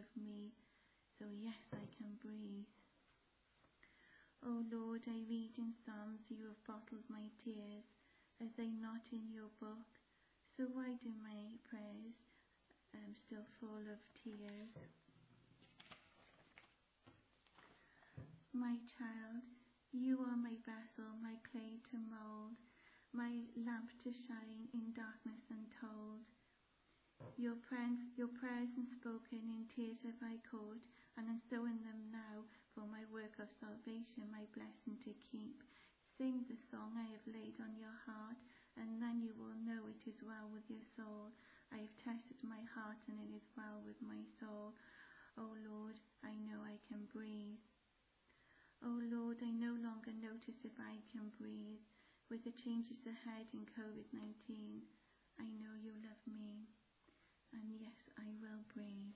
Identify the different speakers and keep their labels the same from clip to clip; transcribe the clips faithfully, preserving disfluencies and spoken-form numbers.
Speaker 1: of me, so yes, I can breathe. O Lord, I read in Psalms you have bottled my tears. Are they not in your book? So why do my prayers um, still full of tears? My child, you are my vessel, my clay to mould, my lamp to shine in darkness untold. Your prayers, your prayers unspoken in tears have I caught, and am sowing them now for my work of salvation, my blessing to keep. Sing the song I have laid on your heart, and then you will know it is well with your soul. I have tested my heart, and it is well with my soul. O Lord, I know I can breathe. O Lord, I no longer notice if I can breathe. With the changes ahead in covid nineteen, I know you love me. And yes, I will breathe.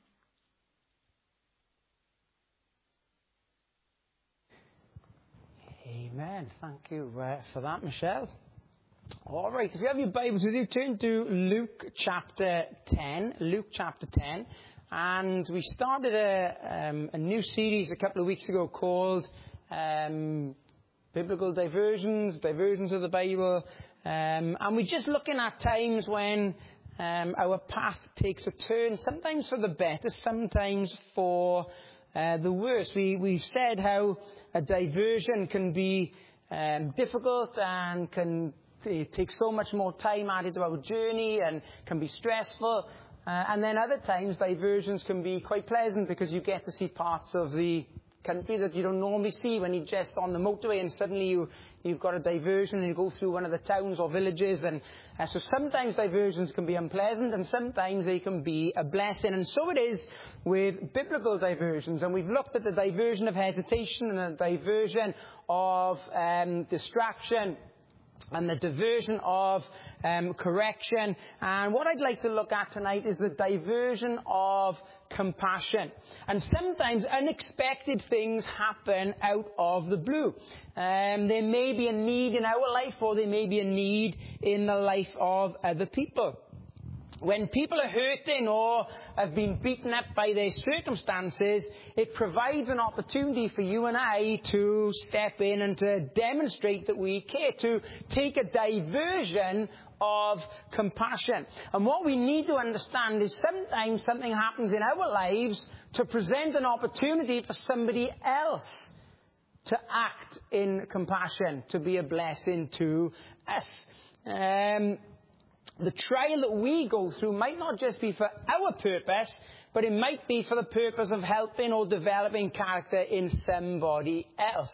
Speaker 2: Amen. Thank you uh, for that, Michelle. All right, if you have your Bibles with you, turn to Luke chapter ten. Luke chapter ten. And we started a, um, a new series a couple of weeks ago called um, Biblical Diversions, Diversions of the Bible. Um, and we're just looking at times when Um, our path takes a turn, sometimes for the better, sometimes for uh, the worse. We, we've said how a diversion can be um, difficult and can t- take so much more time added to our journey and can be stressful. Uh, and then other times diversions can be quite pleasant because you get to see parts of the country that you don't normally see when you're just on the motorway and suddenly you, you've got a diversion and you go through one of the towns or villages. And uh, so sometimes diversions can be unpleasant and sometimes they can be a blessing. And so it is with biblical diversions. And we've looked at the diversion of hesitation and the diversion of um, distraction and the diversion of um, correction. And what I'd like to look at tonight is the diversion of compassion. And sometimes unexpected things happen out of the blue. Um, there may be a need in our life, or there may be a need in the life of other people. When people are hurting or have been beaten up by their circumstances, it provides an opportunity for you and I to step in and to demonstrate that we care, to take a diversion of compassion. And what we need to understand is sometimes something happens in our lives to present an opportunity for somebody else to act in compassion, to be a blessing to us. Um... The trial that we go through might not just be for our purpose, but it might be for the purpose of helping or developing character in somebody else.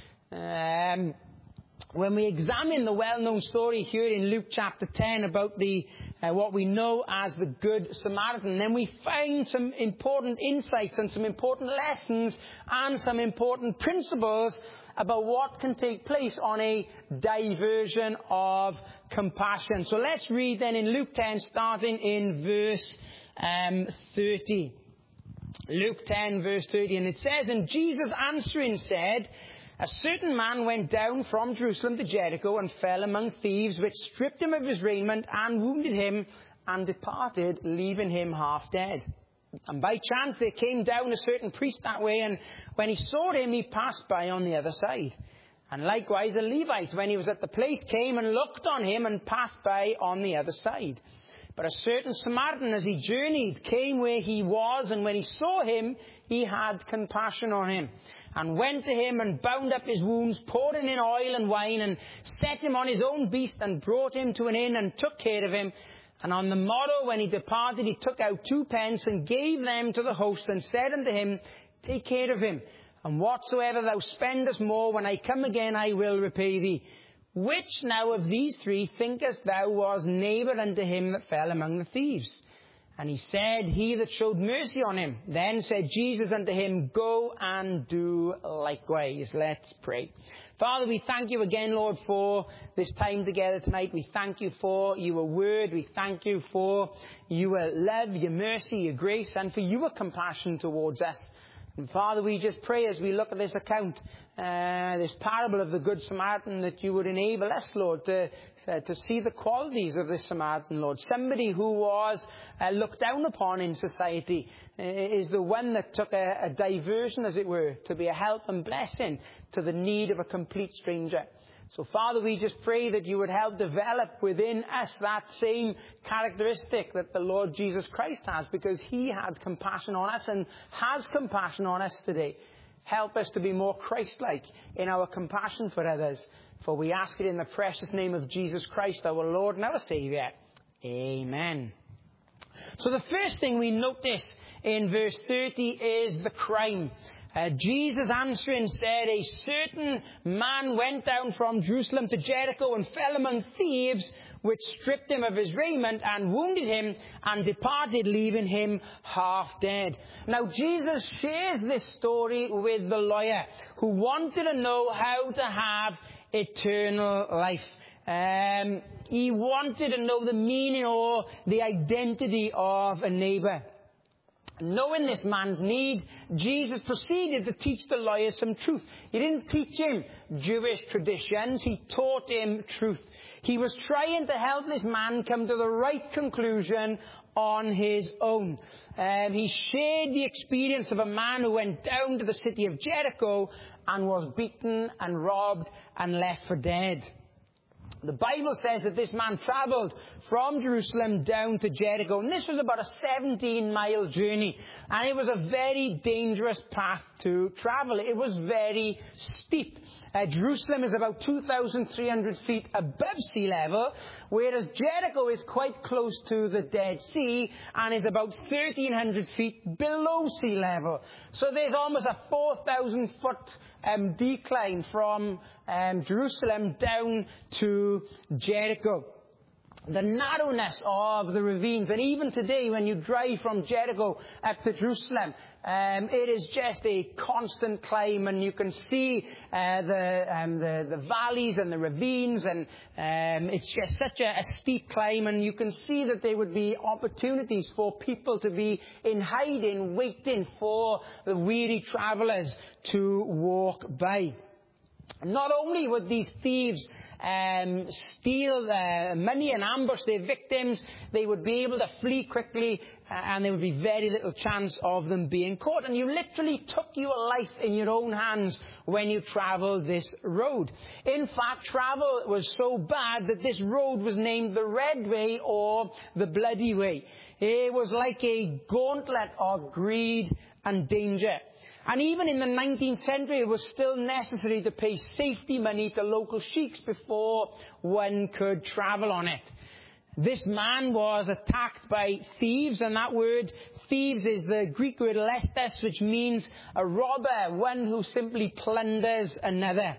Speaker 2: Um, when we examine the well-known story here in Luke chapter ten about the uh, what we know as the Good Samaritan, then we find some important insights and some important lessons and some important principles about what can take place on a diversion of compassion. So let's read then in Luke ten, starting in verse um, thirty. Luke ten, verse thirty, and it says, "And Jesus answering said, A certain man went down from Jerusalem to Jericho and fell among thieves, which stripped him of his raiment and wounded him and departed, leaving him half dead. And by chance there came down a certain priest that way, and when he saw him, he passed by on the other side. And likewise a Levite, when he was at the place, came and looked on him and passed by on the other side. But a certain Samaritan, as he journeyed, came where he was, and when he saw him, he had compassion on him, and went to him and bound up his wounds, poured in oil and wine, and set him on his own beast, and brought him to an inn, and took care of him. And on the morrow, when he departed, he took out two pence, and gave them to the host, and said unto him, Take care of him, and whatsoever thou spendest more, when I come again, I will repay thee. Which now of these three thinkest thou was neighbour unto him that fell among the thieves? And he said, He that showed mercy on him. Then said Jesus unto him, Go and do likewise. Let's pray. Father, we thank you again, Lord, for this time together tonight. We thank you for your word. We thank you for your love, your mercy, your grace, and for your compassion towards us. And Father, we just pray as we look at this account, uh, this parable of the Good Samaritan, that you would enable us, Lord, to, uh, to see the qualities of this Samaritan, Lord. Somebody who was uh, looked down upon in society uh, is the one that took a, a diversion, as it were, to be a help and blessing to the need of a complete stranger. So, Father, we just pray that you would help develop within us that same characteristic that the Lord Jesus Christ has, because he had compassion on us and has compassion on us today. Help us to be more Christ-like in our compassion for others. For we ask it in the precious name of Jesus Christ, our Lord and our Saviour. Amen. So the first thing we notice in verse thirty is the crime. Uh, Jesus answering said, a certain man went down from Jerusalem to Jericho and fell among thieves, which stripped him of his raiment and wounded him and departed, leaving him half dead. Now Jesus shares this story with the lawyer who wanted to know how to have eternal life. Um, he wanted to know the meaning or the identity of a neighbour. Knowing this man's need, Jesus proceeded to teach the lawyer some truth. He didn't teach him Jewish traditions, he taught him truth. He was trying to help this man come to the right conclusion on his own. Um, he shared the experience of a man who went down to the city of Jericho and was beaten and robbed and left for dead. The Bible says that this man travelled from Jerusalem down to Jericho, and this was about a seventeen mile journey, and it was a very dangerous path to travel. It was very steep. Uh, Jerusalem is about two thousand three hundred feet above sea level, whereas Jericho is quite close to the Dead Sea and is about thirteen hundred feet below sea level. So there's almost a four thousand foot um, decline from um, Jerusalem down to Jericho. The narrowness of the ravines, and even today when you drive from Jericho up to Jerusalem, um, it is just a constant climb, and you can see uh, the, um, the the valleys and the ravines, and um, it's just such a, a steep climb, and you can see that there would be opportunities for people to be in hiding, waiting for the weary travellers to walk by. Not only would these thieves um, steal uh, money and ambush their victims, they would be able to flee quickly, uh, and there would be very little chance of them being caught. And you literally took your life in your own hands when you travelled this road. In fact, travel was so bad that this road was named the Red Way or the Bloody Way. It was like a gauntlet of greed and danger. And even in the nineteenth century, it was still necessary to pay safety money to local sheiks before one could travel on it. This man was attacked by thieves, and that word thieves is the Greek word lestes, which means a robber, one who simply plunders another.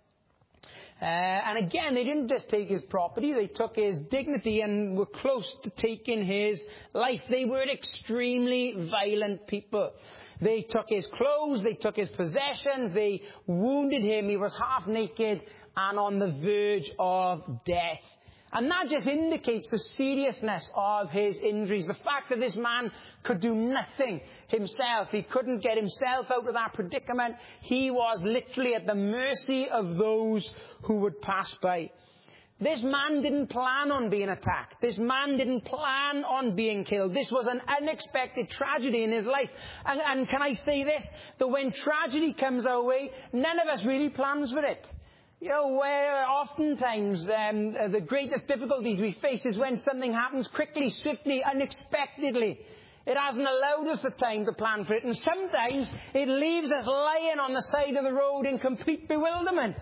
Speaker 2: Uh, and again, they didn't just take his property, they took his dignity and were close to taking his life. They were extremely violent people. They took his clothes, they took his possessions, they wounded him. He was half naked and on the verge of death. And that just indicates the seriousness of his injuries. The fact that this man could do nothing himself. He couldn't get himself out of that predicament. He was literally at the mercy of those who would pass by. This man didn't plan on being attacked. This man didn't plan on being killed. This was an unexpected tragedy in his life. And, and can I say this? That when tragedy comes our way, none of us really plans for it. You know, where oftentimes um, the greatest difficulties we face is when something happens quickly, swiftly, unexpectedly. It hasn't allowed us the time to plan for it. And sometimes it leaves us lying on the side of the road in complete bewilderment,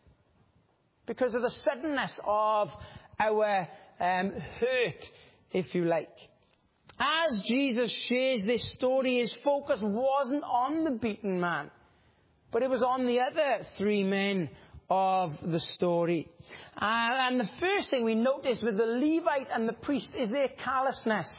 Speaker 2: because of the suddenness of our um, hurt, if you like. As Jesus shares this story, his focus wasn't on the beaten man, but it was on the other three men of the story. Uh, and the first thing we notice with the Levite and the priest is their callousness.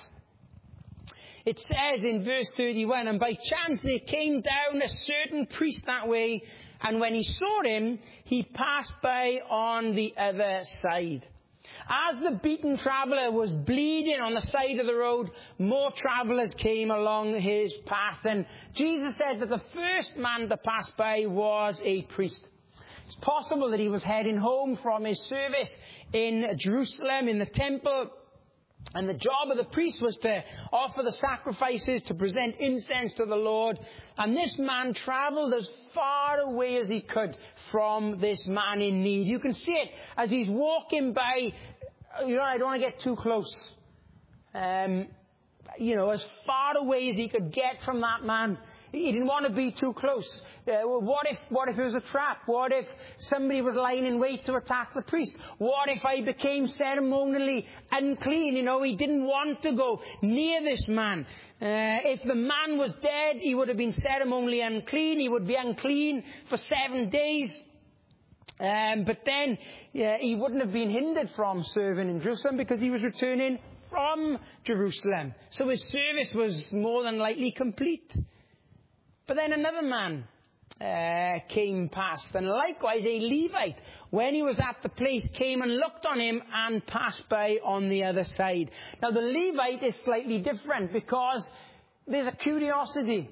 Speaker 2: It says in verse thirty-one, and by chance there came down a certain priest that way, and when he saw him, he passed by on the other side. As the beaten traveller was bleeding on the side of the road, more travellers came along his path. And Jesus said that the first man to pass by was a priest. It's possible that he was heading home from his service in Jerusalem, in the temple. And the job of the priest was to offer the sacrifices, to present incense to the Lord. And this man travelled as far away as he could from this man in need. You can see it as he's walking by. You know, I don't want to get too close. Um, you know, as far away as he could get from that man. He didn't want to be too close. Uh, what if, what if it was a trap? What if somebody was lying in wait to attack the priest? What if I became ceremonially unclean? You know, he didn't want to go near this man. Uh, if the man was dead, he would have been ceremonially unclean. He would be unclean for seven days. Um, but then uh, he wouldn't have been hindered from serving in Jerusalem because he was returning from Jerusalem. So his service was more than likely complete. But then another man uh, came past, and likewise a Levite, when he was at the place, came and looked on him and passed by on the other side. Now the Levite is slightly different because there's a curiosity.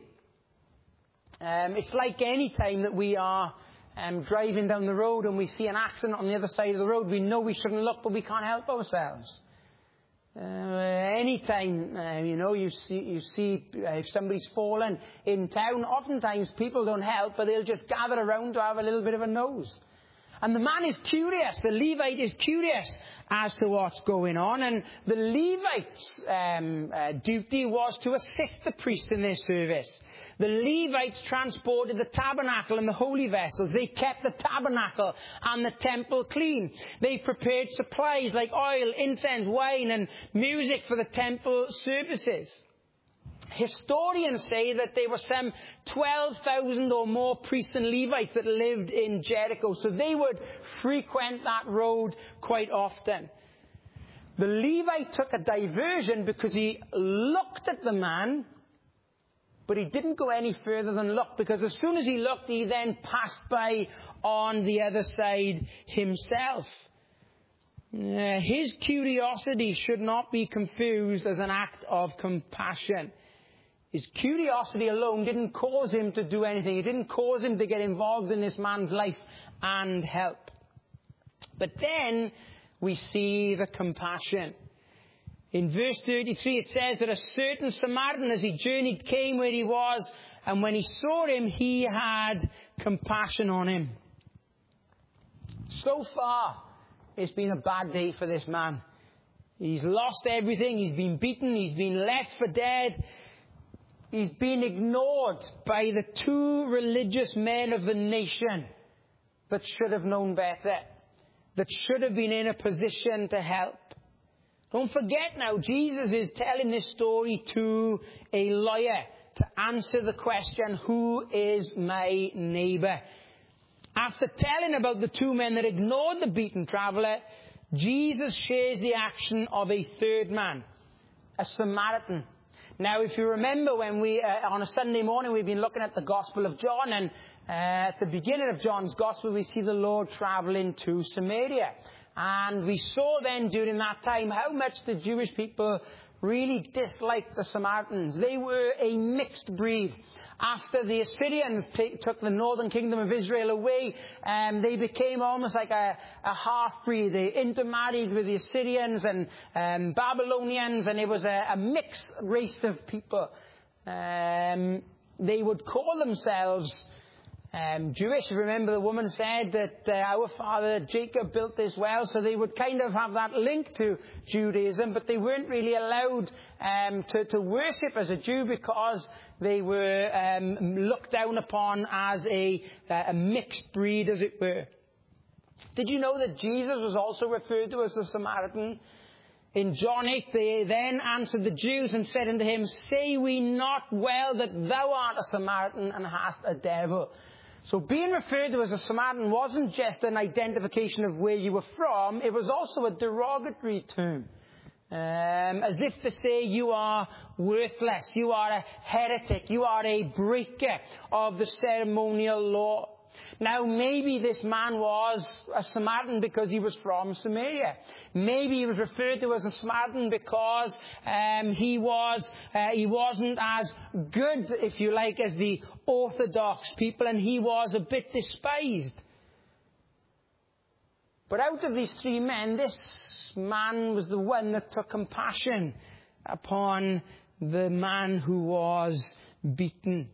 Speaker 2: Um, it's like any time that we are um, driving down the road and we see an accident on the other side of the road. We know we shouldn't look, but we can't help ourselves. Uh, anytime, uh, you know, you see, you see uh, if somebody's fallen in town, oftentimes people don't help, but they'll just gather around to have a little bit of a nose. And the man is curious, the Levite is curious as to what's going on, and the Levite's um, uh, duty was to assist the priest in their service. The Levites transported the tabernacle and the holy vessels. They kept the tabernacle and the temple clean. They prepared supplies like oil, incense, wine, and music for the temple services. Historians say that there were some twelve thousand or more priests and Levites that lived in Jericho, so they would frequent that road quite often. The Levite took a diversion because he looked at the man, but he didn't go any further than look, because as soon as he looked, he then passed by on the other side himself. Uh, his curiosity should not be confused as an act of compassion. His curiosity alone didn't cause him to do anything. It didn't cause him to get involved in this man's life and help. But then we see the compassion. In verse thirty-three it says that a certain Samaritan, as he journeyed, came where he was, and when he saw him, he had compassion on him. So far, it's been a bad day for this man. He's lost everything. He's been beaten. He's been left for dead. He's been ignored by the two religious men of the nation that should have known better, that should have been in a position to help. Don't forget now, Jesus is telling this story to a lawyer to answer the question, who is my neighbour? After telling about the two men that ignored the beaten traveller, Jesus shares the action of a third man, a Samaritan. Now, if you remember when we, uh, on a Sunday morning, we've been looking at the Gospel of John, and uh, at the beginning of John's Gospel, we see the Lord travelling to Samaria. And we saw then during that time how much the Jewish people really disliked the Samaritans. They were a mixed breed. After the Assyrians t- took the northern kingdom of Israel away, um, they became almost like a, a half-breed. They intermarried with the Assyrians and um, Babylonians, and it was a, a mixed race of people. Um, they would call themselves um, Jewish. Remember, the woman said that uh, our father Jacob built this well, so they would kind of have that link to Judaism, but they weren't really allowed um, to, to worship as a Jew because they were um, looked down upon as a, a mixed breed, as it were. Did you know that Jesus was also referred to as a Samaritan? In John eight, they then answered the Jews and said unto him, say we not well that thou art a Samaritan and hast a devil? So being referred to as a Samaritan wasn't just an identification of where you were from, it was also a derogatory term. Um, as if to say you are worthless, you are a heretic, you are a breaker of the ceremonial law. Now, maybe this man was a Samaritan because he was from Samaria. Maybe he was referred to as a Samaritan because um, he was uh, he wasn't as good, if you like, as the Orthodox people, and he was a bit despised. But out of these three men, this man was the one that took compassion upon the man who was beaten.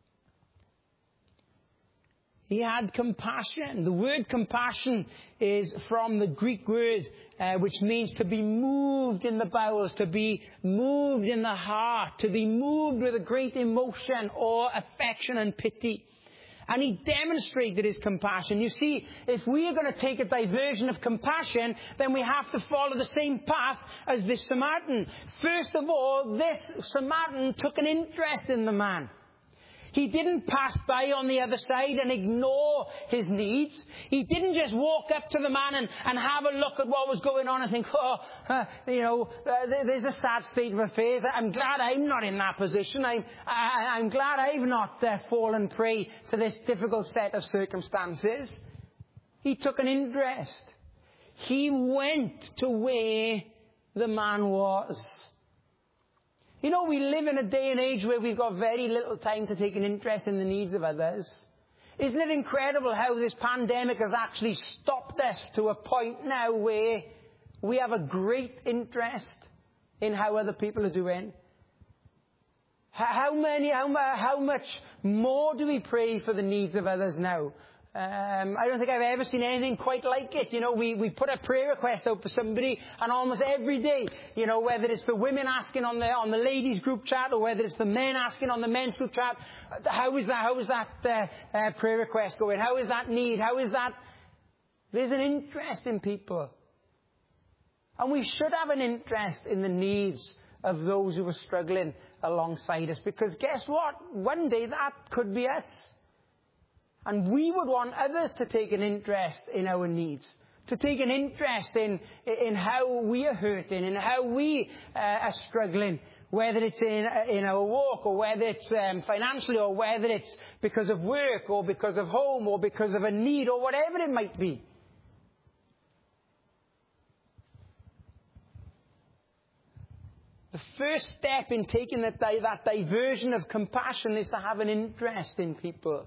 Speaker 2: He had compassion. The word compassion is from the Greek word uh, which means to be moved in the bowels, to be moved in the heart, to be moved with a great emotion or affection and pity. And he demonstrated his compassion. You see, if we are going to take a diversion of compassion, then we have to follow the same path as this Samaritan. First of all, this Samaritan took an interest in the man. He didn't pass by on the other side and ignore his needs. He didn't just walk up to the man and, and have a look at what was going on and think, oh, uh, you know, uh, there's a sad state of affairs. I'm glad I'm not in that position. I'm, I, I'm glad I've not uh, fallen prey to this difficult set of circumstances. He took an interest. He went to where the man was. You know, we live in a day and age where we've got very little time to take an interest in the needs of others. Isn't it incredible how this pandemic has actually stopped us to a point now where we have a great interest in how other people are doing? How many, how, how much more do we pray for the needs of others now? Um, I don't think I've ever seen anything quite like it. You know, we, we put a prayer request out for somebody, and almost every day, you know, whether it's the women asking on the on the ladies group chat, or whether it's the men asking on the men's group chat, how is that? How is that uh, uh, prayer request going? How is that need? How is that? There's an interest in people, and we should have an interest in the needs of those who are struggling alongside us, because guess what? One day that could be us. And we would want others to take an interest in our needs, to take an interest in, in how we are hurting, in how we uh, are struggling, whether it's in, in our walk, or whether it's um, financially, or whether it's because of work, or because of home, or because of a need, or whatever it might be. The first step in taking that, that diversion of compassion is to have an interest in people.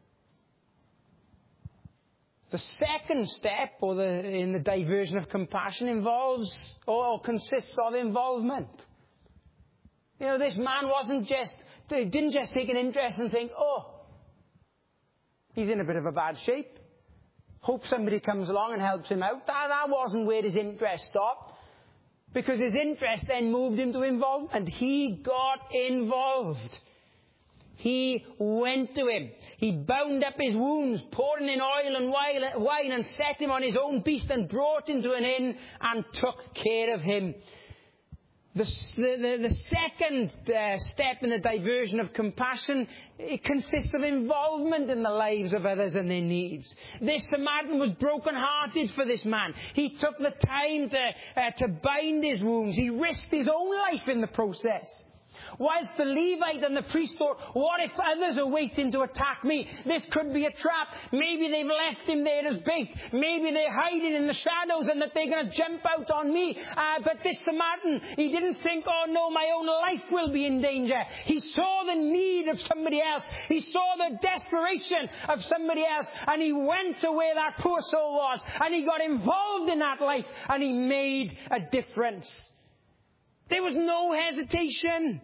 Speaker 2: The second step, or the, in the diversion of compassion, involves or consists of involvement. You know, this man wasn't just, didn't just take an interest and think, oh, he's in a bit of a bad shape. Hope somebody comes along and helps him out. That, that wasn't where his interest stopped. Because his interest then moved him to involvement. He got involved. He went to him. He bound up his wounds, poured in oil and wine, and set him on his own beast, and brought him to an inn and took care of him. The, the, the second uh, step in the diversion of compassion, it consists of involvement in the lives of others and their needs. This Samaritan was broken-hearted for this man. He took the time to, uh, to bind his wounds. He risked his own life in the process. Whilst the Levite and the priest thought, what if others are waiting to attack me? This could be a trap. Maybe they've left him there as bait. Maybe they're hiding in the shadows and that they're going to jump out on me. Uh, but this Samaritan, he didn't think, oh no, my own life will be in danger. He saw the need of somebody else. He saw the desperation of somebody else. And he went to where that poor soul was. And he got involved in that life. And he made a difference. There was no hesitation.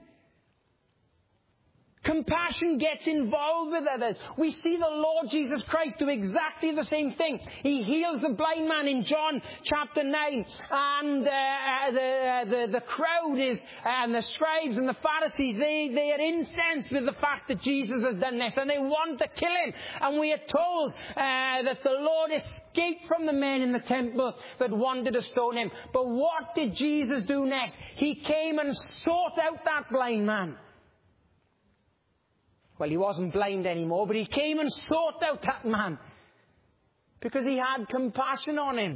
Speaker 2: Compassion gets involved with others. We see the Lord Jesus Christ do exactly the same thing. He heals the blind man in John chapter nine. And uh, the, the, the crowd is, and the scribes and the Pharisees, they, they are incensed with the fact that Jesus has done this. And they want to kill him. And we are told uh, that the Lord escaped from the men in the temple that wanted to stone him. But what did Jesus do next? He came and sought out that blind man. Well, he wasn't blind anymore, but he came and sought out that man because he had compassion on him.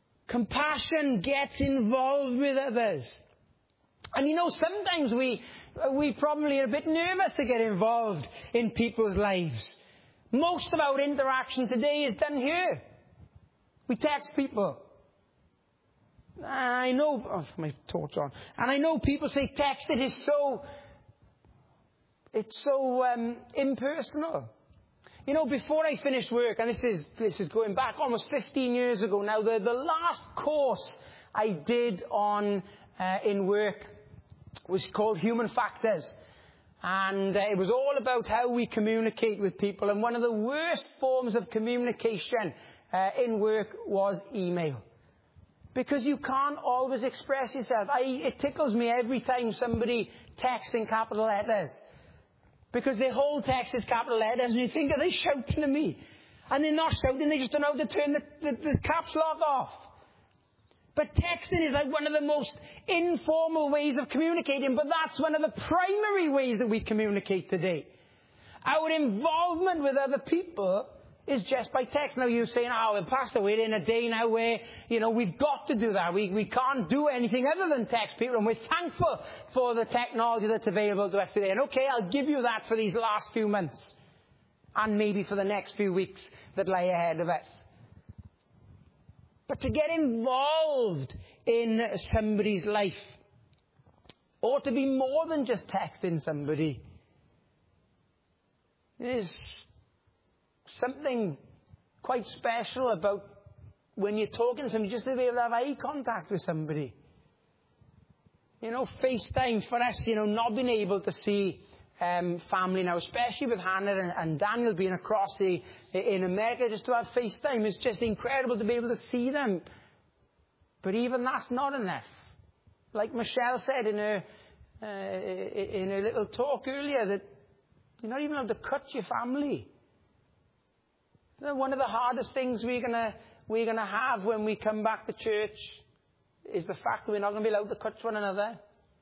Speaker 2: Compassion gets involved with others. And you know, sometimes we we probably are a bit nervous to get involved in people's lives. Most of our interaction today is done here. We text people. I know, oh, my torch on. And I know people say text, it is so, it's so um, impersonal. You know, before I finished work, and this is this is going back almost fifteen years ago now, the, the last course I did on uh, in work was called Human Factors. And uh, it was all about how we communicate with people. And one of the worst forms of communication uh, in work was email. Because you can't always express yourself. I, it tickles me every time somebody texts in capital letters. Because their whole text is capital letters, and you think, are they shouting at me? And they're not shouting, they just don't know how to turn the, the, the caps lock off. But texting is like one of the most informal ways of communicating, but that's one of the primary ways that we communicate today. Our involvement with other people is just by text. Now you're saying, oh, well, Pastor, we're in a day now where, you know, we've got to do that. We, we can't do anything other than text people, and we're thankful for the technology that's available to us today. And okay, I'll give you that for these last few months, and maybe for the next few weeks that lie ahead of us. But to get involved in somebody's life ought to be more than just texting somebody. There's something quite special about when you're talking to somebody, just to be able to have eye contact with somebody. You know, FaceTime for us, you know, not being able to see um, family now, especially with Hannah and, and Daniel being across the in America, just to have FaceTime is just incredible to be able to see them. But even that's not enough. Like Michelle said in her uh, in her little talk earlier, that you're not even able to cut your family. One of the hardest things we're gonna we're gonna have when we come back to church is the fact that we're not going to be allowed to cut one another.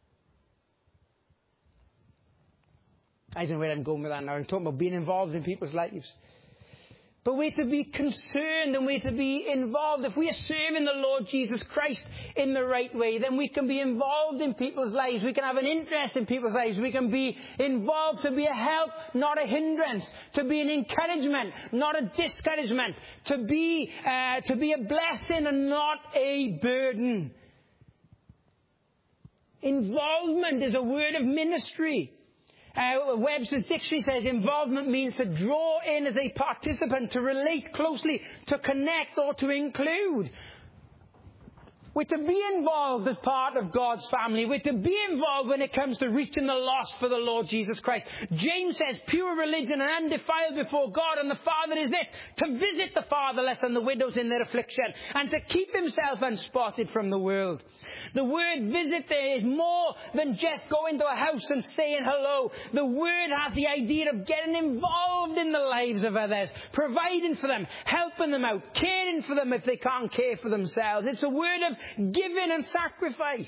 Speaker 2: I don't know where I'm going with that now. I'm talking about being involved in people's lives. But we're to be concerned and we're to be involved. If we are serving the Lord Jesus Christ in the right way, then we can be involved in people's lives. We can have an interest in people's lives. We can be involved to be a help, not a hindrance. To be an encouragement, not a discouragement. To be, uh, to be a blessing and not a burden. Involvement is a word of ministry. Uh, Webster's dictionary says involvement means to draw in as a participant, to relate closely, to connect or to include. We're to be involved as part of God's family. We're to be involved when it comes to reaching the lost for the Lord Jesus Christ. James says pure religion and undefiled before God and the Father is this: to visit the fatherless and the widows in their affliction, and to keep himself unspotted from the world. The word visit there is more than just going to a house and saying hello. The word has the idea of getting involved in the lives of others, providing for them, helping them out, caring for them if they can't care for themselves. It's a word of giving and sacrifice.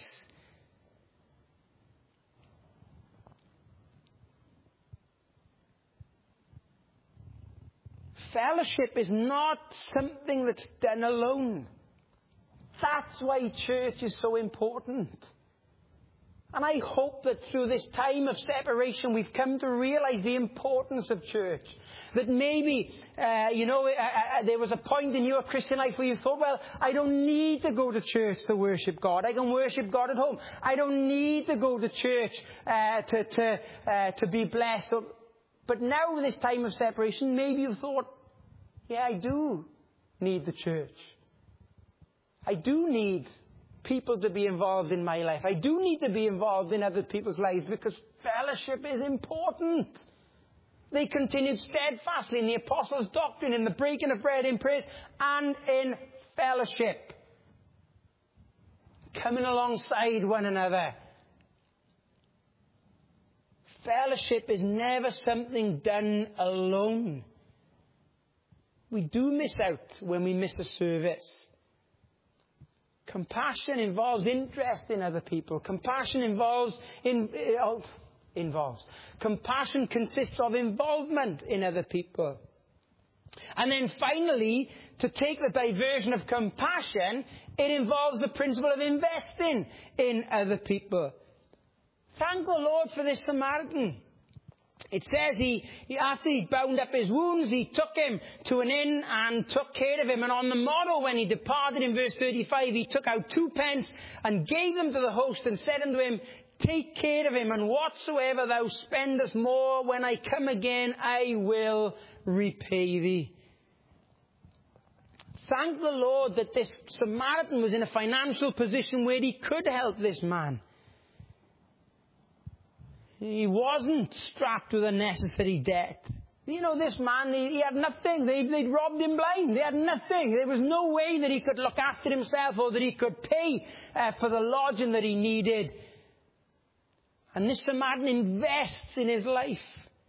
Speaker 2: Fellowship is not something that's done alone. That's why church is so important. And I hope that through this time of separation, we've come to realize the importance of church. That maybe, uh, you know, uh, uh, there was a point in your Christian life where you thought, well, I don't need to go to church to worship God. I can worship God at home. I don't need to go to church uh, to to uh, to be blessed. But now, in this time of separation, maybe you thought, yeah, I do need the church. I do need people to be involved in my life. I do need to be involved in other people's lives because fellowship is important. They continued steadfastly in the apostles' doctrine, in the breaking of bread, in prayers, and in fellowship. Coming alongside one another. Fellowship is never something done alone. We do miss out when we miss a service. Compassion involves interest in other people. Compassion involves in, uh, involves. Compassion consists of involvement in other people. And then finally, to take the diversion of compassion, it involves the principle of investing in other people. Thank the Lord for this Samaritan. It says he, he, after he bound up his wounds, he took him to an inn and took care of him. And on the morrow, when he departed, in verse thirty-five, he took out two pence and gave them to the host and said unto him, take care of him, and whatsoever thou spendest more, when I come again, I will repay thee. Thank the Lord that this Samaritan was in a financial position where he could help this man. He wasn't strapped with a necessary debt. You know, this man, he, he had nothing. They, they'd robbed him blind. They had nothing. There was no way that he could look after himself or that he could pay uh, for the lodging that he needed. And this Samaritan invests in his life.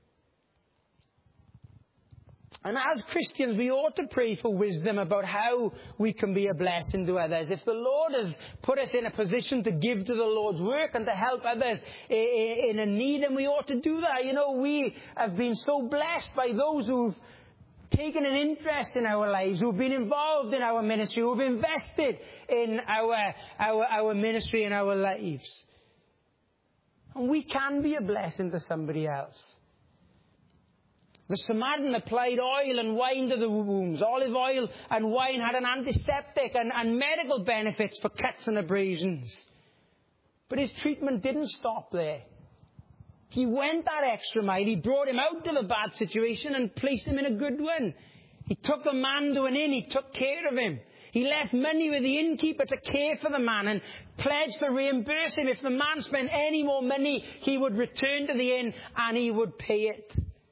Speaker 2: And as Christians, we ought to pray for wisdom about how we can be a blessing to others. If the Lord has put us in a position to give to the Lord's work and to help others in a need, then we ought to do that. You know, we have been so blessed by those who've taken an interest in our lives, who've been involved in our ministry, who've invested in our, our, our ministry and our lives. And we can be a blessing to somebody else. The Samaritan applied oil and wine to the wounds. Olive oil and wine had an antiseptic and, and medical benefits for cuts and abrasions. But his treatment didn't stop there. He went that extra mile. He brought him out of a bad situation and placed him in a good one. He took the man to an inn. He took care of him. He left money with the innkeeper to care for the man and pledged to reimburse him. If the man spent any more money, he would return to the inn and he would pay it.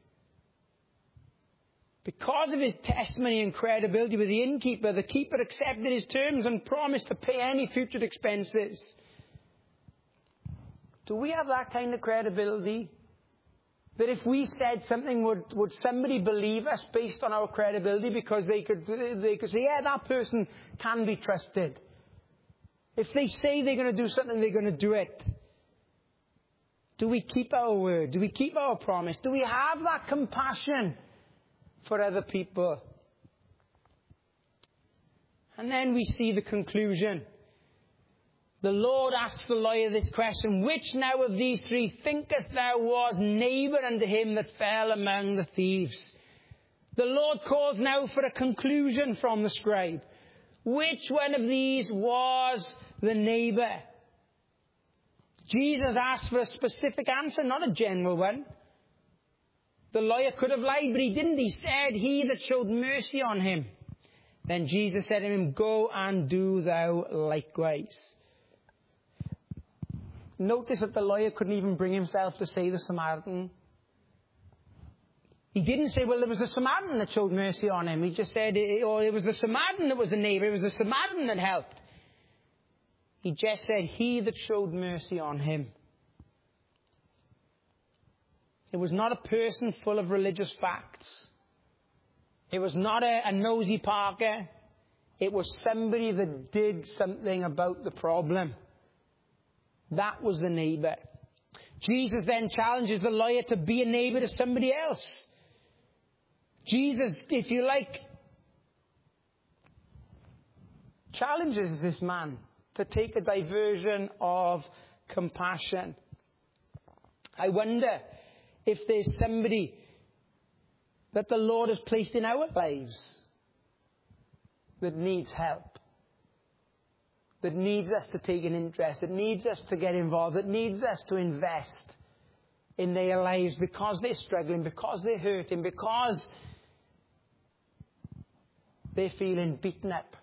Speaker 2: Because of his testimony and credibility with the innkeeper, the keeper accepted his terms and promised to pay any future expenses. Do we have that kind of credibility? That if we said something, would, would somebody believe us based on our credibility? Because they could, they could say, yeah, that person can be trusted. If they say they're going to do something, they're going to do it. Do we keep our word? Do we keep our promise? Do we have that compassion for other people? And then we see the conclusion. The Lord asks the lawyer this question, which now of these three thinkest thou was neighbour unto him that fell among the thieves? The Lord calls now for a conclusion from the scribe. Which one of these was the neighbour? Jesus asked for a specific answer, not a general one. The lawyer could have lied, but he didn't. He said, he that showed mercy on him. Then Jesus said to him, go and do thou likewise. Notice that the lawyer couldn't even bring himself to say the Samaritan. He didn't say, well, there was a Samaritan that showed mercy on him. He just said, oh, it was the Samaritan that was the neighbour. It was the Samaritan that helped. He just said, he that showed mercy on him. It was not a person full of religious facts. It was not a, a nosy Parker. It was somebody that did something about the problem. That was the neighbour. Jesus then challenges the lawyer to be a neighbour to somebody else. Jesus, if you like, challenges this man to take a diversion of compassion. I wonder if there's somebody that the Lord has placed in our lives that needs help, that needs us to take an interest, that needs us to get involved, that needs us to invest in their lives because they're struggling, because they're hurting, because they're feeling beaten up.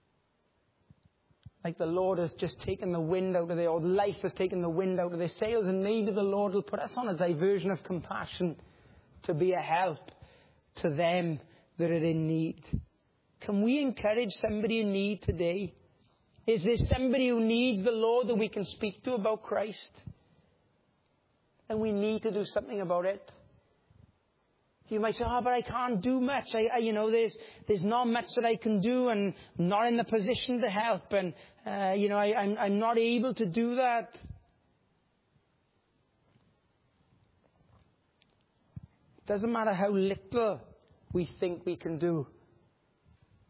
Speaker 2: Like the Lord has just taken the wind out of their, or life has taken the wind out of their sails, and maybe the Lord will put us on a diversion of compassion to be a help to them that are in need. Can we encourage somebody in need today? Is there somebody who needs the Lord that we can speak to about Christ? And we need to do something about it. You might say, oh, but I can't do much. I, I, you know, there's there's not much that I can do, and I'm not in the position to help, and uh, you know, I, I'm I'm not able to do that. It doesn't matter how little we think we can do.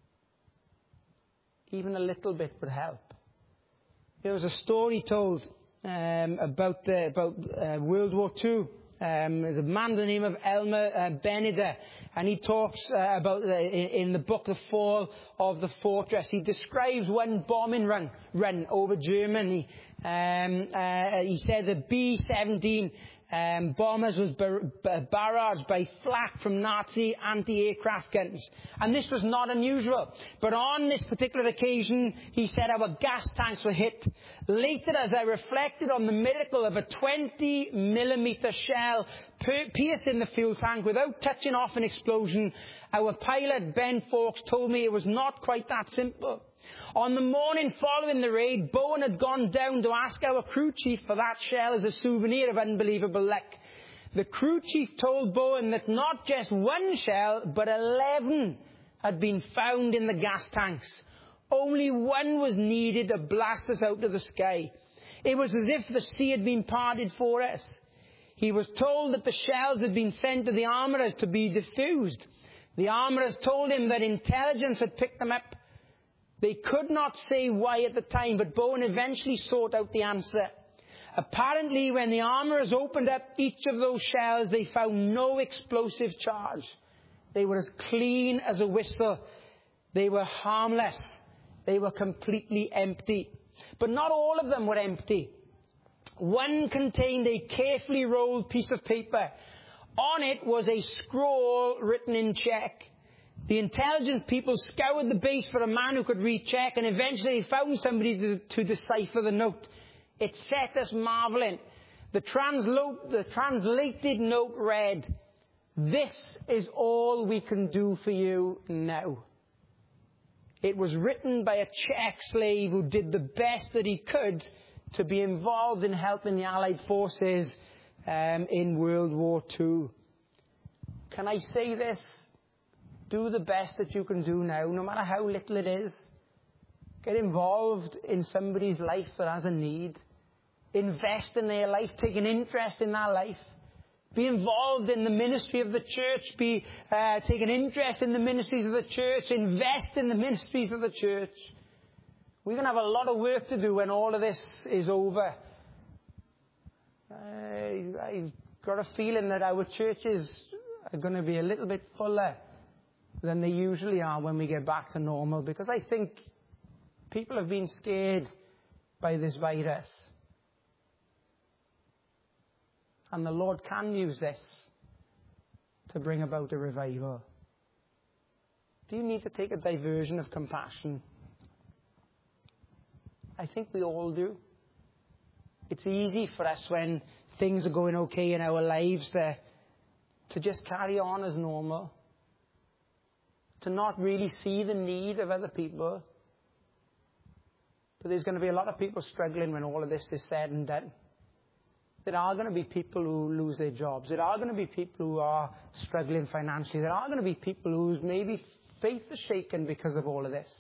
Speaker 2: Even a little bit would help. There was a story told um, about the, about uh, World War Two. Um, there's a man by the name of Elmer uh, Beneder, and he talks uh, about the, in, in the book The Fall of the Fortress. He describes one bombing run run over Germany. Um, uh, he said the B seventeen um, bombers was bar- bar- barraged by flak from Nazi anti-aircraft guns, and this was not unusual. But on this particular occasion, he said our gas tanks were hit. Later, as I reflected on the miracle of a twenty millimeter shell per- piercing the fuel tank without touching off an explosion, our pilot Ben Fawkes told me it was not quite that simple. On the morning following the raid, Bowen had gone down to ask our crew chief for that shell as a souvenir of unbelievable luck. The crew chief told Bowen that not just one shell, but eleven had been found in the gas tanks. Only one was needed to blast us out of the sky. It was as if the sea had been parted for us. He was told that the shells had been sent to the armourers to be diffused. The armourers told him that intelligence had picked them up. They could not say why at the time, but Bowen eventually sought out the answer. Apparently, when the armourers opened up each of those shells, they found no explosive charge. They were as clean as a whistle. They were harmless. They were completely empty. But not all of them were empty. One contained a carefully rolled piece of paper. On it was a scroll written in Czech. The intelligence people scoured the base for a man who could read Czech, and eventually found somebody to, to decipher the note. It set us marveling. The, translo- the translated note read, "This is all we can do for you now." It was written by a Czech slave who did the best that he could to be involved in helping the Allied forces um, in World War Two. Can I say this? Do the best that you can do now, no matter how little it is. Get involved in somebody's life that has a need. Invest in their life. Take an interest in their life. Be involved in the ministry of the church. Be uh, take an interest in the ministries of the church. Invest in the ministries of the church. We're going to have a lot of work to do when all of this is over. Uh, I've got a feeling that our churches are going to be a little bit fuller than they usually are when we get back to normal, because I think people have been scared by this virus. And the Lord can use this to bring about a revival. Do you need to take a diversion of compassion? I think we all do. It's easy for us when things are going okay in our lives to, to just carry on as normal. To not really see the need of other people. But there's going to be a lot of people struggling when all of this is said and done. There are going to be people who lose their jobs. There are going to be people who are struggling financially. There are going to be people whose maybe faith is shaken because of all of this.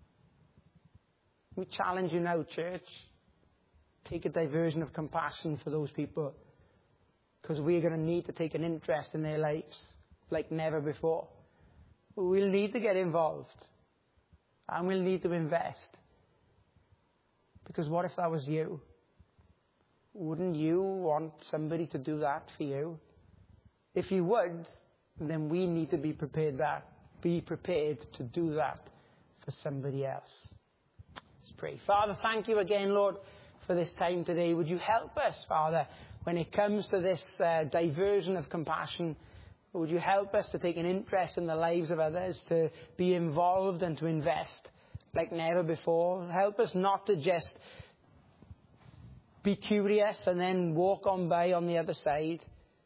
Speaker 2: We challenge you now, church. Take a diversion of compassion for those people. Because we're going to need to take an interest in their lives like never before. We'll need to get involved. And we'll need to invest. Because what if that was you? Wouldn't you want somebody to do that for you? If you would, then we need to be prepared that, be prepared to do that for somebody else. Let's pray. Father, thank you again, Lord, for this time today. Would you help us, Father, when it comes to this uh, diversion of compassion? Would you help us to take an interest in the lives of others, to be involved and to invest like never before? Help us not to just be curious and then walk on by on the other side.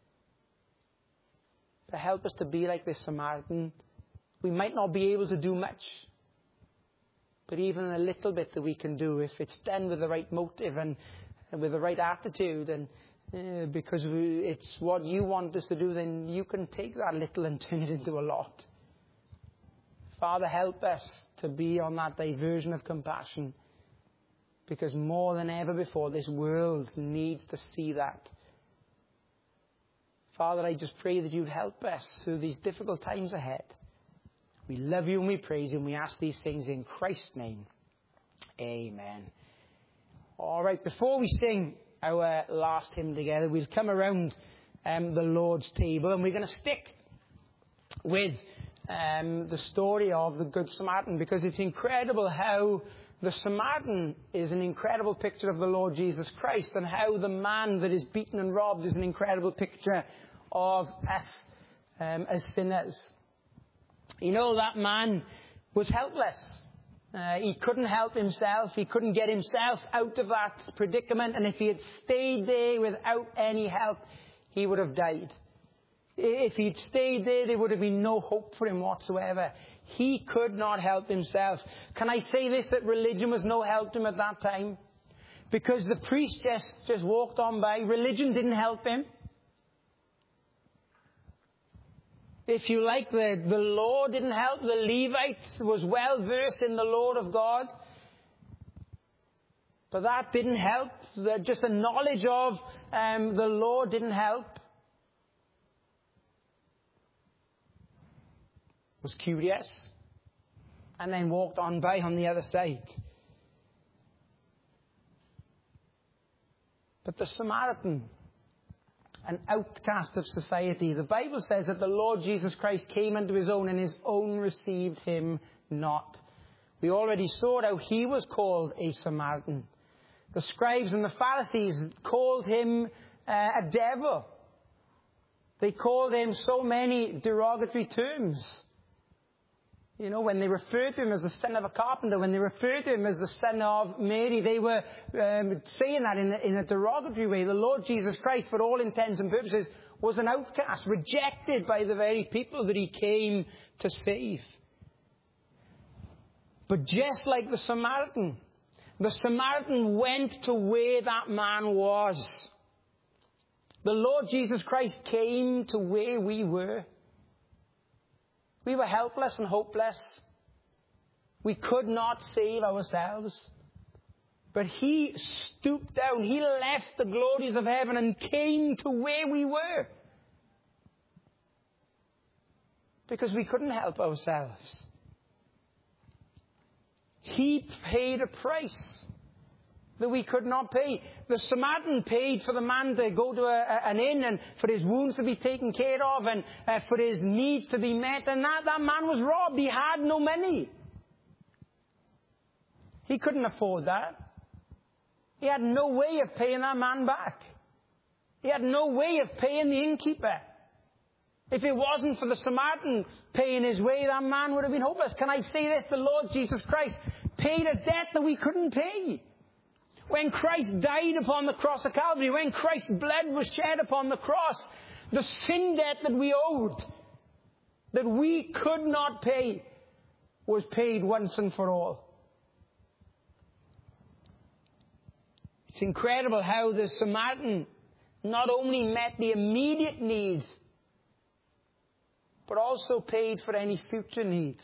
Speaker 2: But help us to be like this Samaritan. We might not be able to do much, but even a little bit that we can do, if it's done with the right motive and, and with the right attitude, and uh, because we, it's what you want us to do, then you can take that little and turn it into a lot. Father, help us to be on that diversion of compassion, because more than ever before, this world needs to see that. Father, I just pray that you'd help us through these difficult times ahead. We love you and we praise you, and we ask these things in Christ's name. Amen. All right, before we sing, our last hymn together, we'll come around um, the Lord's table, and we're going to stick with um, the story of the Good Samaritan, because it's incredible how the Samaritan is an incredible picture of the Lord Jesus Christ, and how the man that is beaten and robbed is an incredible picture of us um, as sinners. You know, that man was helpless. Uh, he couldn't help himself. He couldn't get himself out of that predicament. And if he had stayed there without any help, he would have died. If he'd stayed there, there would have been no hope for him whatsoever. He could not help himself. Can I say this, that religion was no help to him at that time? Because the priest just, just walked on by. Religion didn't help him. If you like, the, the law didn't help. The Levite was well versed in the law of God. But that didn't help. The, just the knowledge of um, the law didn't help. Was curious. And then walked on by on the other side. But the Samaritan, an outcast of society. The Bible says that the Lord Jesus Christ came unto his own, and his own received him not. We already saw how he was called a Samaritan. The scribes and the Pharisees called him uh, a devil. They called him so many derogatory terms. You know, when they referred to him as the son of a carpenter, when they referred to him as the son of Mary, they were um, saying that in a, in a derogatory way. The Lord Jesus Christ, for all intents and purposes, was an outcast, rejected by the very people that he came to save. But just like the Samaritan, the Samaritan went to where that man was. The Lord Jesus Christ came to where we were. We were helpless and hopeless. We could not save ourselves. But he stooped down. He left the glories of heaven and came to where we were. Because we couldn't help ourselves. He paid a price that we could not pay. The Samaritan paid for the man to go to a, a, an inn, and for his wounds to be taken care of, and uh, for his needs to be met. And that, that man was robbed. He had no money. He couldn't afford that. He had no way of paying that man back. He had no way of paying the innkeeper. If it wasn't for the Samaritan paying his way, that man would have been hopeless. Can I say this? The Lord Jesus Christ paid a debt that we couldn't pay. When Christ died upon the cross of Calvary, when Christ's blood was shed upon the cross, the sin debt that we owed, that we could not pay, was paid once and for all. It's incredible how the Samaritan not only met the immediate needs, but also paid for any future needs.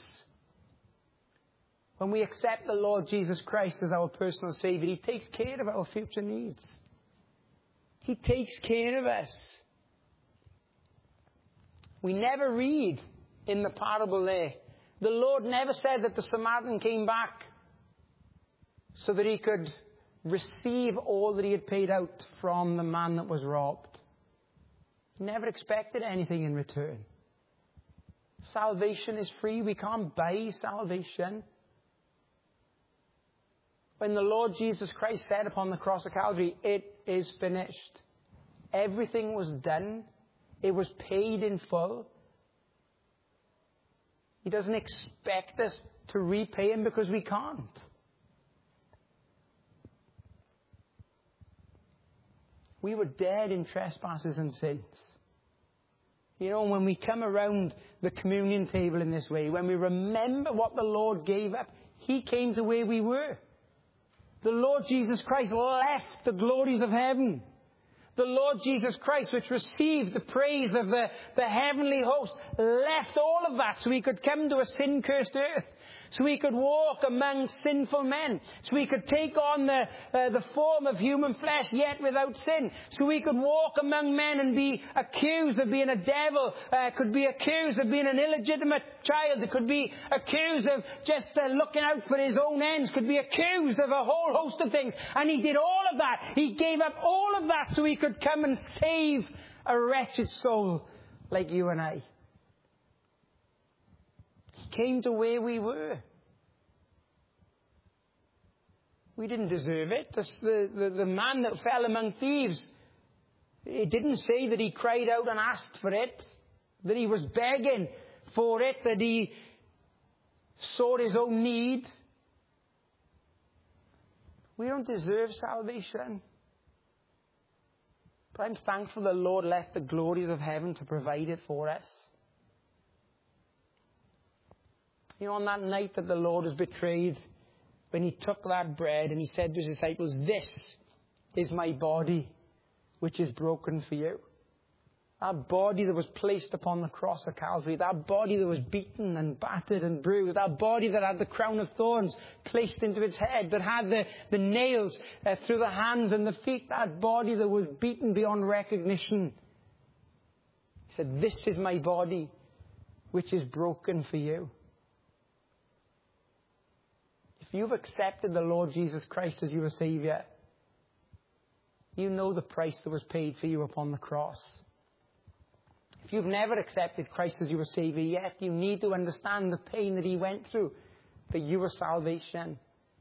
Speaker 2: When we accept the Lord Jesus Christ as our personal Savior, he takes care of our future needs. He takes care of us. We never read in the parable there. The Lord never said that the Samaritan came back so that he could receive all that he had paid out from the man that was robbed. He never expected anything in return. Salvation is free. We can't buy salvation. When the Lord Jesus Christ said upon the cross of Calvary, it is finished. Everything was done. It was paid in full. He doesn't expect us to repay him because we can't. We were dead in trespasses and sins. You know, when we come around the communion table in this way, when we remember what the Lord gave up, he came to where we were. The Lord Jesus Christ left the glories of heaven. The Lord Jesus Christ, which received the praise of the, the heavenly host, left all of that so he could come to a sin-cursed earth, so he could walk among sinful men, so he could take on the, uh, the form of human flesh, yet without sin, so he could walk among men and be accused of being a devil, uh, could be accused of being an illegitimate child, could be accused of just uh, looking out for his own ends, could be accused of a whole host of things. And he did all of that. He gave up all of that so he could come and save a wretched soul like you and I. He came to where we were. We didn't deserve it. The, the, the man that fell among thieves, it didn't say that he cried out and asked for it, that he was begging for it, that he saw his own need. We don't deserve salvation. But I'm thankful the Lord left the glories of heaven to provide it for us. You know, on that night that the Lord was betrayed, when he took that bread and he said to his disciples, "This is my body, which is broken for you." That body that was placed upon the cross of Calvary, that body that was beaten and battered and bruised, that body that had the crown of thorns placed into its head, that had the, the nails uh, through the hands and the feet, that body that was beaten beyond recognition. He said, "This is my body, which is broken for you." If you've accepted the Lord Jesus Christ as your Saviour, you know the price that was paid for you upon the cross. If you've never accepted Christ as your Saviour yet, you need to understand the pain that he went through for your salvation.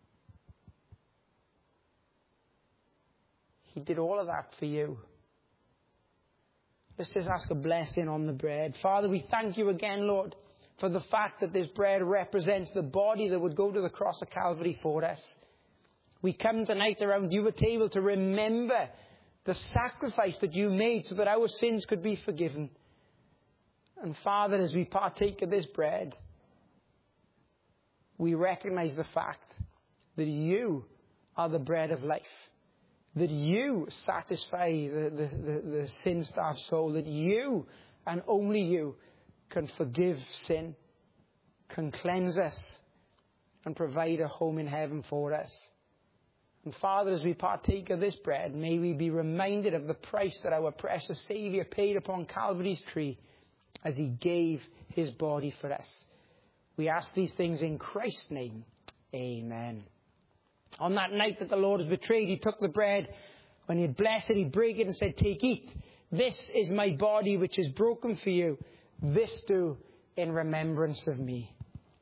Speaker 2: He did all of that for you. Let's just ask a blessing on the bread. Father, we thank you again, Lord, for the fact that this bread represents the body that would go to the cross of Calvary for us. We come tonight around your table to remember the sacrifice that you made so that our sins could be forgiven. And Father, as we partake of this bread, we recognize the fact that you are the bread of life, that you satisfy the, the, the, the sin-starved soul, that you and only you can forgive sin, can cleanse us, and provide a home in heaven for us. And Father, as we partake of this bread, may we be reminded of the price that our precious Saviour paid upon Calvary's tree as he gave his body for us. We ask these things in Christ's name. Amen. On that night that the Lord was betrayed, he took the bread. When he had blessed it, he broke it and said, "Take, eat. This is my body which is broken for you. This do in remembrance of me."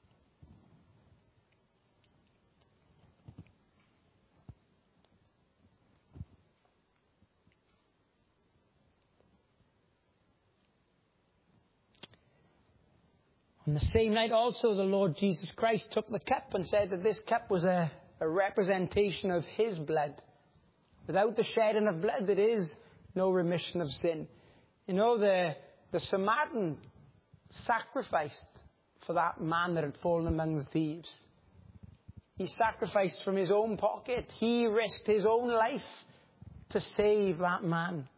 Speaker 2: On the same night also, the Lord Jesus Christ took the cup and said that this cup was a, a representation of his blood. Without the shedding of blood, there is no remission of sin. You know, the, the Samaritan sacrificed for that man that had fallen among the thieves. He sacrificed from his own pocket. He risked his own life to save that man.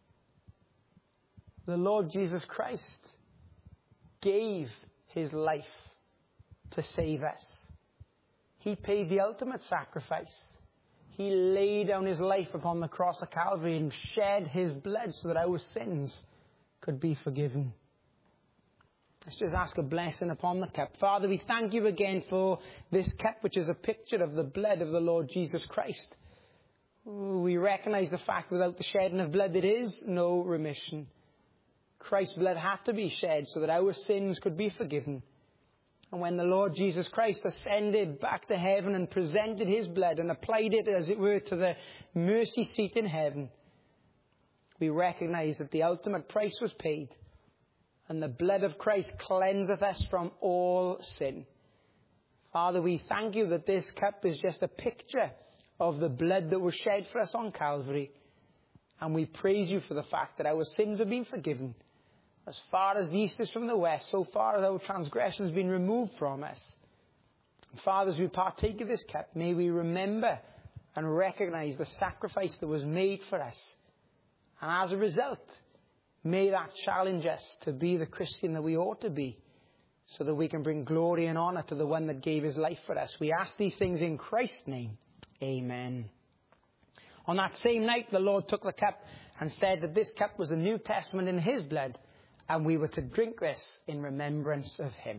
Speaker 2: The Lord Jesus Christ gave his life to save us. He paid the ultimate sacrifice. He laid down his life upon the cross of Calvary and shed his blood so that our sins could be forgiven. Let's just ask a blessing upon the cup. Father, we thank you again for this cup, which is a picture of the blood of the Lord Jesus Christ. We recognize the fact without the shedding of blood, there is no remission. Christ's blood had to be shed so that our sins could be forgiven. And when the Lord Jesus Christ ascended back to heaven and presented his blood and applied it, as it were, to the mercy seat in heaven, we recognize that the ultimate price was paid. And the blood of Christ cleanseth us from all sin. Father, we thank you that this cup is just a picture of the blood that was shed for us on Calvary. And we praise you for the fact that our sins have been forgiven. As far as the east is from the west, so far as our transgression has been removed from us. And Father, as we partake of this cup, may we remember and recognize the sacrifice that was made for us. And as a result, may that challenge us to be the Christian that we ought to be. so that we can bring glory and honor to the one that gave his life for us. We ask these things in Christ's name. Amen. On that same night, the Lord took the cup and said that this cup was the New Testament in his blood, and we were to drink this in remembrance of him.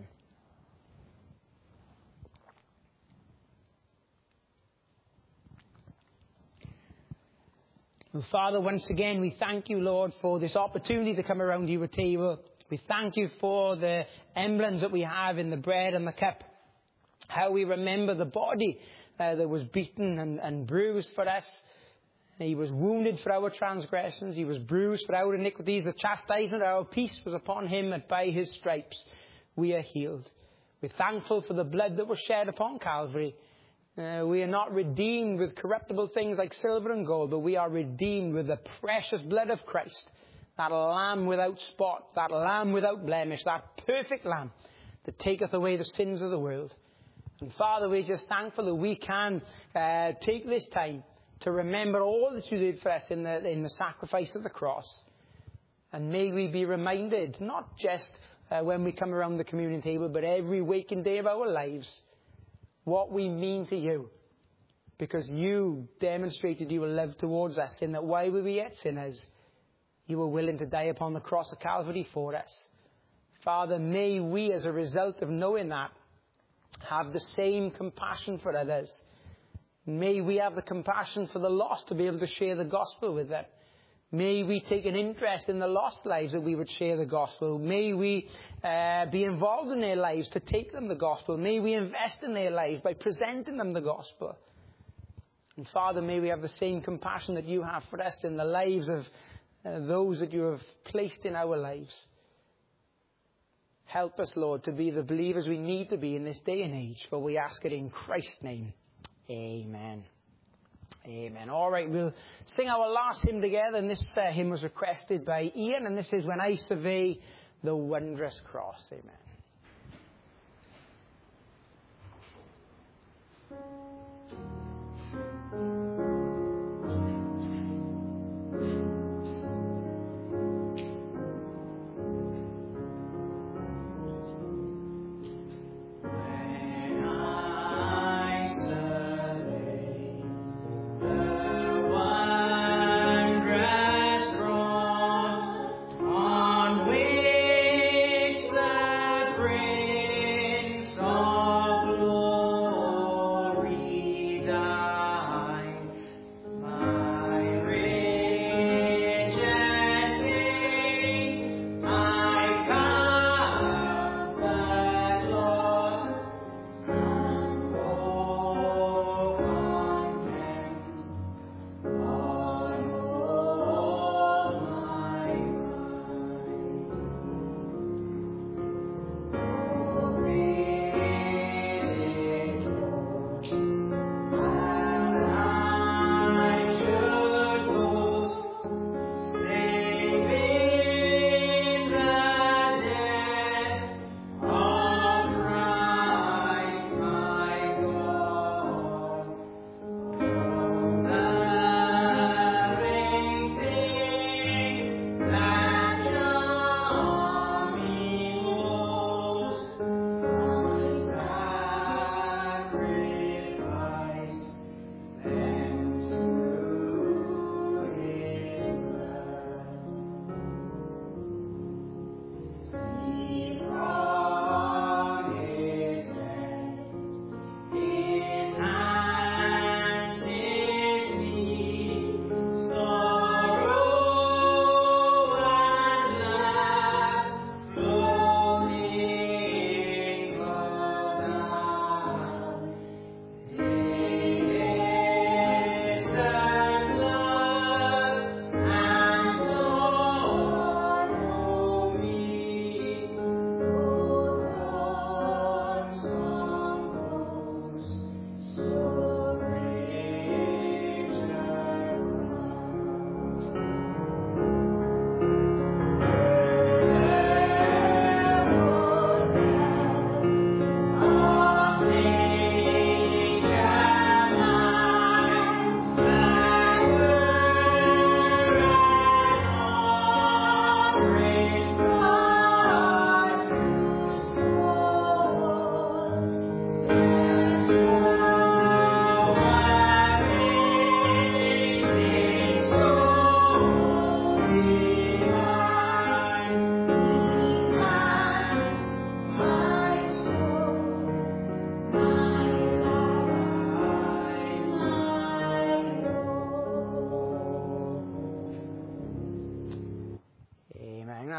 Speaker 2: And Father, once again, we thank you, Lord, for this opportunity to come around your table. We thank you for the emblems that we have in the bread and the cup. How we remember the body uh, that was beaten and, and bruised for us. He was wounded for our transgressions. He was bruised for our iniquities. The chastisement of our peace was upon him, and by his stripes we are healed. We're thankful for the blood that was shed upon Calvary. Uh, we are not redeemed with corruptible things like silver and gold, but we are redeemed with the precious blood of Christ. That lamb without spot, that lamb without blemish, that perfect lamb that taketh away the sins of the world. And Father, we're just thankful that we can uh, take this time to remember all that you did for us in the, in the sacrifice of the cross. And may we be reminded, not just uh, when we come around the communion table, but every waking day of our lives, what we mean to you. Because you demonstrated your love towards us in that while we were yet sinners, you were willing to die upon the cross of Calvary for us. Father, may we, as a result of knowing that, have the same compassion for others. May we have the compassion for the lost to be able to share the gospel with them. May we take an interest in the lost lives that we would share the gospel. May we uh, be involved in their lives to take them the gospel. May we invest in their lives by presenting them the gospel. And Father, may we have the same compassion that you have for us in the lives of uh, those that you have placed in our lives. Help us, Lord, to be the believers we need to be in this day and age, for we ask it in Christ's name. Amen. Amen. All right, we'll sing our last hymn together, and this uh, hymn was requested by Ian, and this is When I Survey the Wondrous Cross. Amen.
Speaker 3: Glory.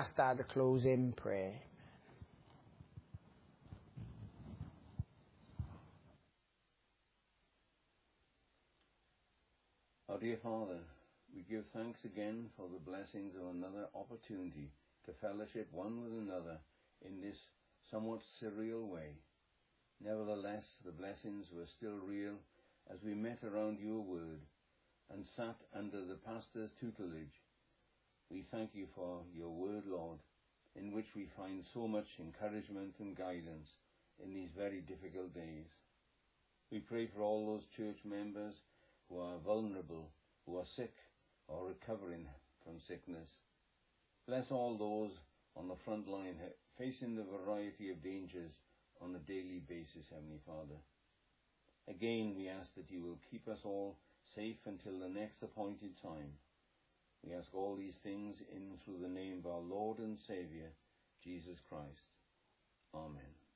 Speaker 2: ask Dad to close in prayer.
Speaker 3: Our dear Father, we give thanks again for the blessings of another opportunity to fellowship one with another in this somewhat surreal way. Nevertheless, the blessings were still real as we met around your word and sat under the pastor's tutelage. We thank you for your word, Lord, in which we find so much encouragement and guidance in these very difficult days. We pray for all those church members who are vulnerable, who are sick or recovering from sickness. Bless all those on the front line facing the variety of dangers on a daily basis, Heavenly Father. Again, we ask that you will keep us all safe until the next appointed time. We ask all these things in through the name of our Lord and Saviour, Jesus Christ. Amen.